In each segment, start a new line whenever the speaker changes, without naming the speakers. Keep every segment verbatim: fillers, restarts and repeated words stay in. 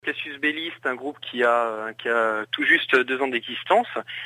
Cassius Belli, c'est un groupe qui a, qui a tout juste deux ans d'existence.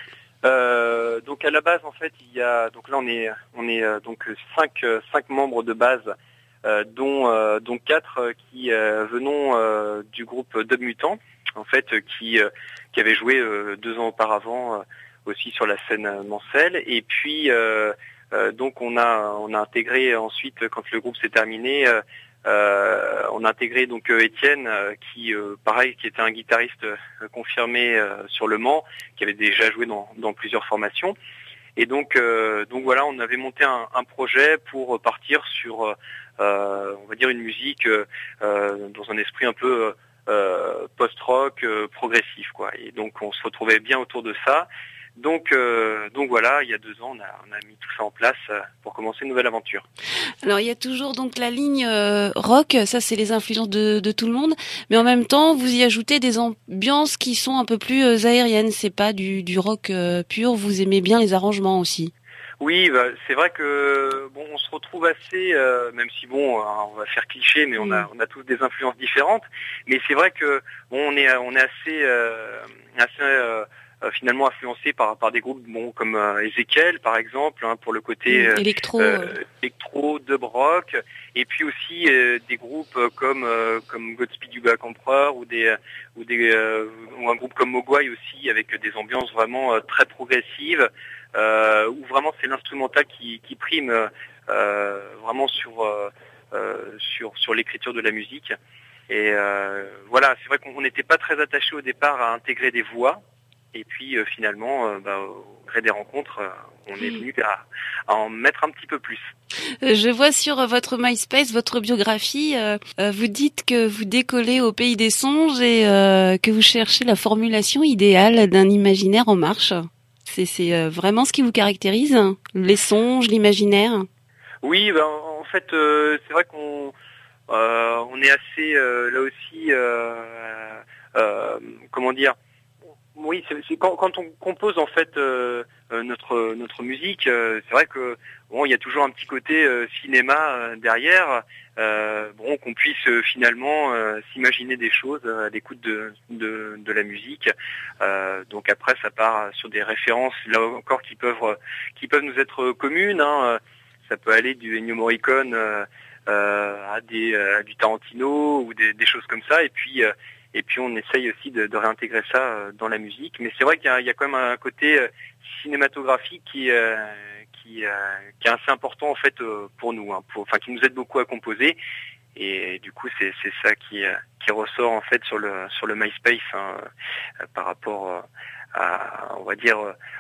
Euh, donc à la base, en fait, il y a donc là on est on est euh, donc cinq cinq membres de base, euh, dont euh, dont quatre euh, qui euh, venons euh, du groupe Dub Mutant, en fait, euh, qui euh, qui avait joué euh, deux ans auparavant euh, aussi sur la scène mancelle. Et puis euh, euh, donc on a on a intégré ensuite, quand le groupe s'est terminé. Euh, Euh, on a intégré donc euh, Étienne, euh, qui euh, pareil, qui était un guitariste euh, confirmé euh, sur le Mans, qui avait déjà joué dans, dans plusieurs formations. Et donc euh, donc voilà, on avait monté un, un projet pour partir sur, euh, on va dire, une musique euh, dans un esprit un peu euh, post-rock, euh, progressif, quoi. Et donc on se retrouvait bien autour de ça. Donc, euh, donc voilà, il y a deux ans, on a, on a mis tout ça en place pour commencer une nouvelle aventure.
Alors il y a toujours donc la ligne euh, rock, ça c'est les influences de, de tout le monde, mais en même temps vous y ajoutez des ambiances qui sont un peu plus euh, aériennes, c'est pas du, du rock euh, pur, vous aimez bien les arrangements aussi.
Oui, bah, c'est vrai que bon, on se retrouve assez, euh, même si bon, on va faire cliché, mais on a on a tous des influences différentes. Mais c'est vrai que bon, on est on est assez euh, assez euh, finalement influencé par par des groupes bon comme euh, Ezekiel par exemple, hein, pour le côté euh,
électro,
euh, électro, dub rock, et puis aussi euh, des groupes comme euh, comme Godspeed You Black Emperor, ou des ou des euh, ou un groupe comme Mogwai aussi, avec des ambiances vraiment euh, très progressives. Euh, où vraiment c'est l'instrumental qui, qui prime euh, vraiment sur, euh, sur sur l'écriture de la musique. Et euh, voilà, c'est vrai qu'on n'était pas très attaché au départ à intégrer des voix. Et puis euh, finalement, euh, bah, au gré des rencontres, euh, on est venu à, à en mettre un petit peu plus.
Je vois sur votre MySpace, votre biographie, euh, vous dites que vous décollez au pays des songes et euh, que vous cherchez la formulation idéale d'un imaginaire en marche. C'est, c'est vraiment ce qui vous caractérise, les songes, l'imaginaire?
Oui, ben, en fait, euh, c'est vrai qu'on euh, on est assez, euh, là aussi, euh, euh, comment dire, oui, c'est, c'est quand, quand on compose en fait euh, notre notre musique, euh, c'est vrai que bon, il y a toujours un petit côté euh, cinéma euh, derrière, euh, bon, qu'on puisse euh, finalement euh, s'imaginer des choses à l'écoute de de, de la musique. Euh, donc après, ça part sur des références là encore qui peuvent qui peuvent nous être communes, hein. Ça peut aller du Ennio Morricone euh, euh, à des à du Tarantino ou des, des choses comme ça, et puis euh, Et puis on essaye aussi de, de réintégrer ça dans la musique. Mais c'est vrai qu'il y a, il y a quand même un côté cinématographique qui, euh, qui, euh, qui est assez important en fait pour nous, hein, pour, enfin qui nous aide beaucoup à composer. Et du coup c'est, c'est ça qui, qui ressort en fait sur le sur le MySpace, hein, par rapport à, on va dire,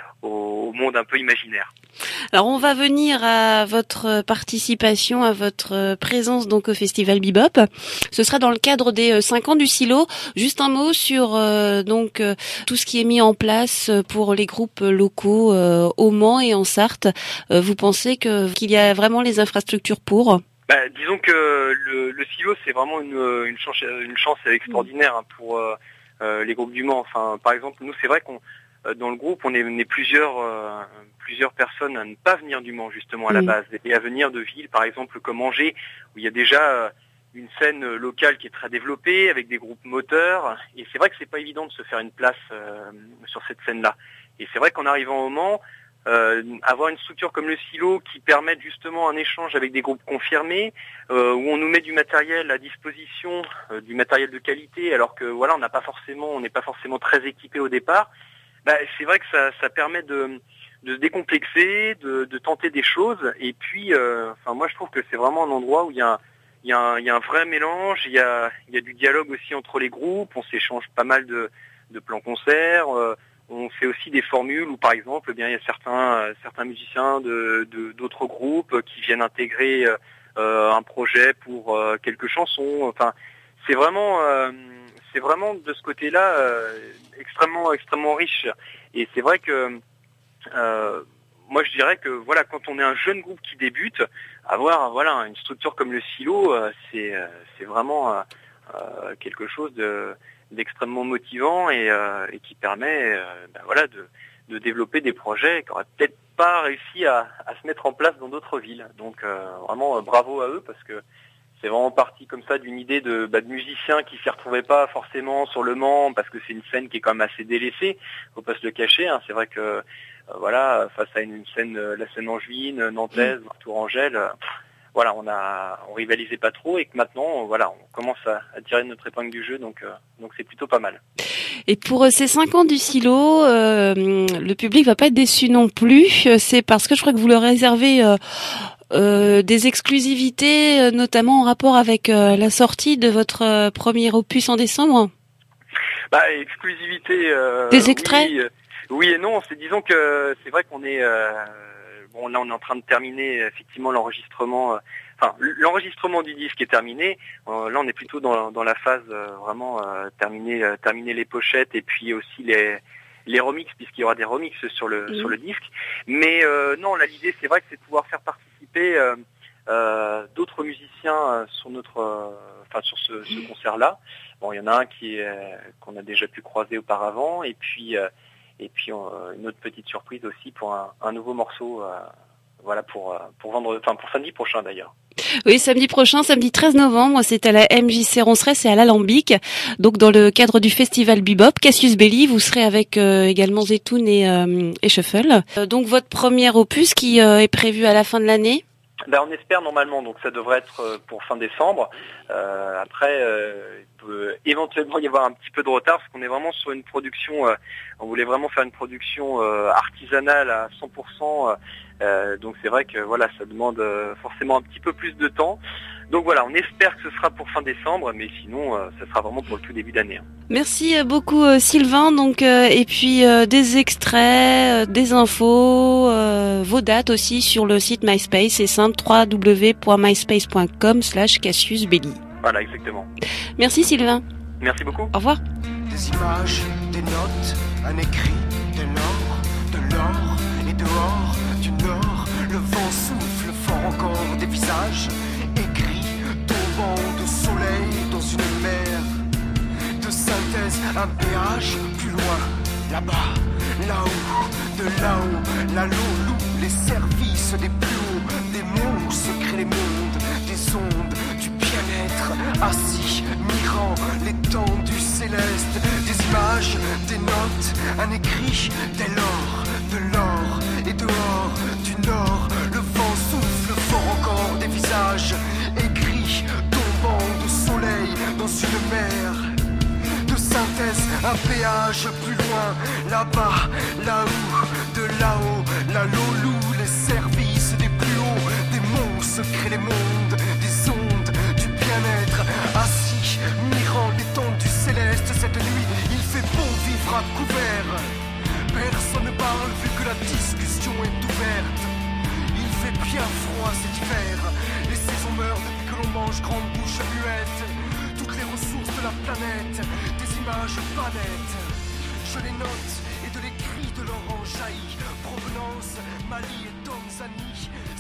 au monde un peu imaginaire.
Alors on va venir à votre participation, à votre présence donc au Festival Bebop. Ce sera dans le cadre des cinq ans du Silo. Juste un mot sur euh, donc euh, tout ce qui est mis en place pour les groupes locaux euh, au Mans et en Sarthe. Euh, vous pensez que qu'il y a vraiment les infrastructures pour?
Bah, disons que le, le Silo, c'est vraiment une, une chance, une chance extraordinaire, hein, pour euh, euh, les groupes du Mans. Enfin, par exemple, nous, c'est vrai qu'on dans le groupe, on est, on est plusieurs, euh, plusieurs personnes à ne pas venir du Mans, justement, à la base, et à venir de villes, par exemple, comme Angers, où il y a déjà euh, une scène locale qui est très développée, avec des groupes moteurs. Et c'est vrai que c'est pas évident de se faire une place euh, sur cette scène-là. Et c'est vrai qu'en arrivant au Mans, Euh, avoir une structure comme le Silo qui permette justement un échange avec des groupes confirmés, euh, où on nous met du matériel à disposition, euh, du matériel de qualité, alors que voilà, on n'a pas forcément, on n'est pas forcément très équipé au départ. Bah, c'est vrai que ça, ça permet de, de se décomplexer, de, de tenter des choses. Et puis, euh, enfin, moi, je trouve que c'est vraiment un endroit où il y a un, il y a un, il y a un vrai mélange. Il y a, il y a du dialogue aussi entre les groupes. On s'échange pas mal de, de plans concerts. Euh, On fait aussi des formules où, par exemple, eh bien, il y a certains, euh, certains musiciens de, de, d'autres groupes qui viennent intégrer euh, un projet pour euh, quelques chansons. Enfin, c'est vraiment, euh, c'est vraiment de ce côté-là euh, extrêmement, extrêmement riche. Et c'est vrai que euh, moi, je dirais que voilà, quand on est un jeune groupe qui débute, avoir voilà une structure comme le Silo, euh, c'est, euh, c'est vraiment euh, euh, quelque chose de d'extrêmement motivant et, euh, et qui permet euh, ben voilà de, de développer des projets qui n'auraient peut-être pas réussi à, à se mettre en place dans d'autres villes. Donc euh, vraiment euh, bravo à eux, parce que c'est vraiment parti comme ça d'une idée de, bah, de musiciens qui s'y retrouvaient pas forcément sur le Mans, parce que c'est une scène qui est quand même assez délaissée, faut pas se le cacher, hein. C'est vrai que euh, voilà, face à une scène, euh, la scène angevine, nantaise, Tourangelle, euh, voilà, on a on rivalisait pas trop, et que maintenant, euh, voilà, on commence à, à tirer notre épingle du jeu, donc euh, donc c'est plutôt pas mal.
Et pour ces cinq ans du silo, euh, le public va pas être déçu non plus. C'est parce que je crois que vous leur réservez euh, euh, des exclusivités, euh, notamment en rapport avec euh, la sortie de votre euh, premier opus en décembre.
Bah, exclusivité. Euh,
des extraits.
Oui, euh, oui et non. C'est disons que c'est vrai qu'on est euh, bon là, on est en train de terminer effectivement l'enregistrement. Euh, Enfin, l'enregistrement du disque est terminé. Euh, là, on est plutôt dans, dans la phase euh, vraiment euh, terminer, euh, terminer les pochettes et puis aussi les, les remixes, puisqu'il y aura des remixes sur le mmh. sur le disque. Mais euh, non, là, l'idée, c'est vrai que c'est de pouvoir faire participer euh, euh, d'autres musiciens euh, sur notre, euh, enfin sur ce, ce concert-là. Bon, il y en a un qui est, qu'on a déjà pu croiser auparavant, et puis euh, et puis euh, une autre petite surprise aussi pour un, un nouveau morceau. Euh, Voilà pour pour vendre, enfin pour samedi prochain d'ailleurs.
Oui, samedi prochain, samedi treize novembre, c'est à la M J C Ronceret, et à l'Alambic. Donc dans le cadre du festival Bebop, Cassius Belli, vous serez avec euh, également Zetoun et, euh, et Shuffle. Euh, donc votre premier opus qui euh, est prévu à la fin de l'année.
Ben, on espère normalement, donc ça devrait être pour fin décembre. Euh, après, euh, il peut éventuellement y avoir un petit peu de retard parce qu'on est vraiment sur une production. Euh, on voulait vraiment faire une production euh, artisanale à cent pour cent. Euh, donc c'est vrai que voilà, ça demande euh, forcément un petit peu plus de temps. Donc voilà, on espère que ce sera pour fin décembre, mais sinon, euh, ce sera vraiment pour le tout début d'année.
Merci beaucoup euh, Sylvain. Donc euh, et puis euh, des extraits, euh, des infos, euh, vos dates aussi sur le site MySpace. C'est simple, w w w point myspace point com slash Cassius Belli.
Voilà, exactement.
Merci Sylvain.
Merci beaucoup.
Au revoir.
Des images, des notes, un écrit, de l'or, de l'or et dehors du nord. Le vent souffle fort encore des visages écrits, tombant de soleil dans une mer de synthèse, un péage plus loin, là-bas, là-haut, de là-haut, la loulou, les services des plus hauts, des monts où se créent les mondes, des ondes, du bien-être, assis, mirant l'étendue céleste, des images, des notes, un écrit, dès l'or, de l'or et dehors du nord, le vent souffle fort encore des visages écrits, tombant de soleil dans une mer de synthèse, un péage plus loin, là-bas, là-haut, de là-haut, la loulou, les services des plus hauts, des monts se créent les mondes, des ondes, du bien-être, assis, mirant l'étendue céleste, cette nuit, il fait bon vivre à couvert. Personne ne parle vu que la discussion est ouverte. Il fait bien froid cet hiver, les saisons meurent depuis que l'on mange grande bouche muette. Toutes les ressources de la planète, des images pas nettes. Je les note et de l'écrit de l'orange jaillit. Provenance, Mali et Tanzanie.